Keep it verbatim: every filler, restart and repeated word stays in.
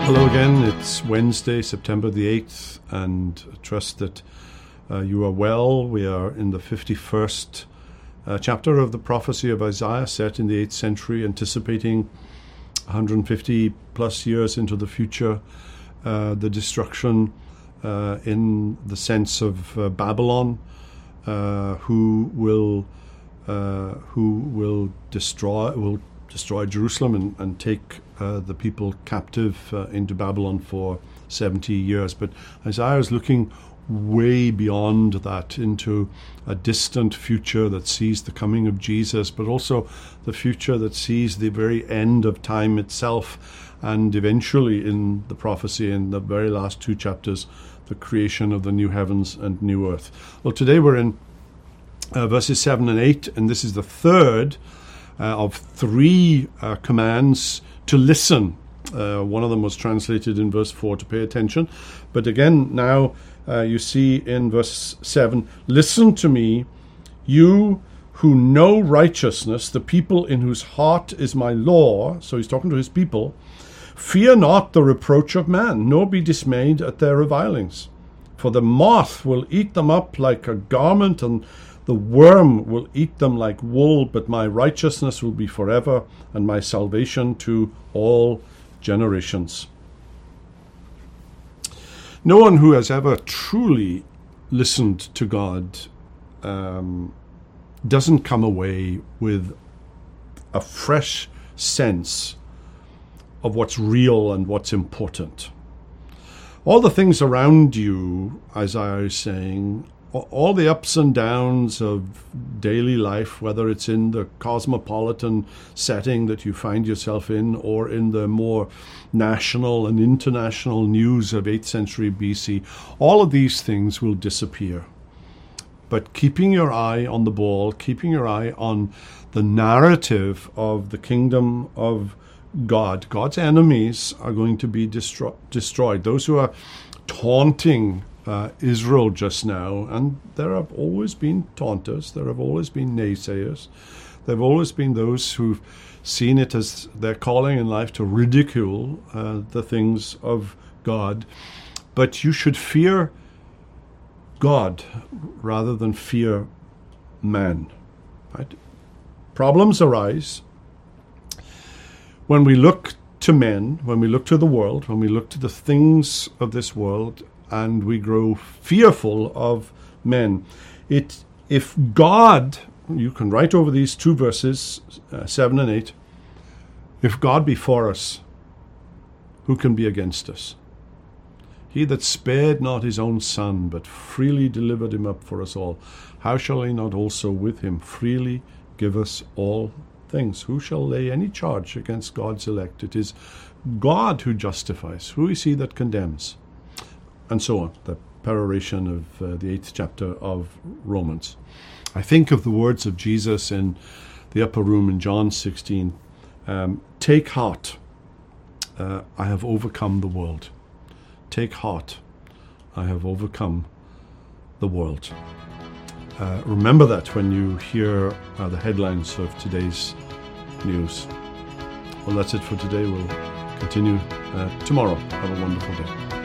Hello again. It's Wednesday, September the eighth, and I trust that uh, you are well. We are in the fifty-first uh, chapter of the prophecy of Isaiah, set in the eighth century, anticipating one hundred fifty plus years into the future, uh, the destruction uh, in the sense of uh, Babylon, uh, who will uh, who will destroy will destroy Jerusalem and, and take uh, the people captive uh, into Babylon for seventy years. But Isaiah is looking way beyond that, into a distant future that sees the coming of Jesus, but also the future that sees the very end of time itself, and eventually in the prophecy in the very last two chapters, the creation of the new heavens and new earth. Well, today we're in uh, verses seven and eight, and this is the third Uh, of three uh, commands to listen. Uh, one of them was translated in verse four, to pay attention. But again, now uh, you see in verse seven, listen to me, you who know righteousness, the people in whose heart is my law. So he's talking to his people. Fear not the reproach of man, nor be dismayed at their revilings. For the moth will eat them up like a garment, and the worm will eat them like wool, but my righteousness will be forever, and my salvation to all generations. No one who has ever truly listened to God um, doesn't come away with a fresh sense of what's real and what's important. All the things around you, Isaiah is saying, all the ups and downs of daily life, whether it's in the cosmopolitan setting that you find yourself in, or in the more national and international news of eighth century B C, all of these things will disappear. But keeping your eye on the ball, keeping your eye on the narrative of the kingdom of God, God's enemies are going to be destro- destroyed. Those who are taunting Uh, Israel just now, and there have always been taunters, there have always been naysayers, there have always been those who've seen it as their calling in life to ridicule uh, the things of God. But you should fear God rather than fear man. Right? Problems arise when we look to men, when we look to the world, when we look to the things of this world, and we grow fearful of men. It, if God, you can write over these two verses, uh, seven and eight, if God be for us, who can be against us? He that spared not his own son, but freely delivered him up for us all, how shall he not also with him freely give us all things? Who shall lay any charge against God's elect? It is God who justifies. Who is he that condemns? And so on, the peroration of uh, the eighth chapter of Romans. I think of the words of Jesus in the upper room in John sixteen. Um, Take heart, uh, I have overcome the world. Take heart, I have overcome the world. Uh, remember that when you hear uh, the headlines of today's news. Well, that's it for today. We'll continue uh, tomorrow. Have a wonderful day.